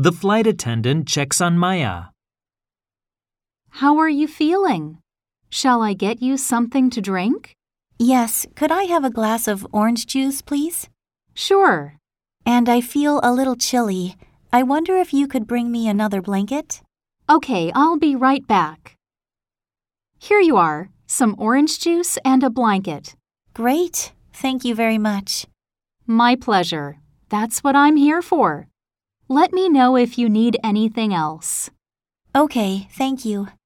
The flight attendant checks on Maya. How are you feeling? Shall I get you something to drink? Yes, could I have a glass of orange juice, please? Sure. And I feel a little chilly. I wonder if you could bring me another blanket? Okay, I'll be right back. Here you are, some orange juice and a blanket. Great. Thank you very much. My pleasure. That's what I'm here for. Let me know if you need anything else. Okay, thank you.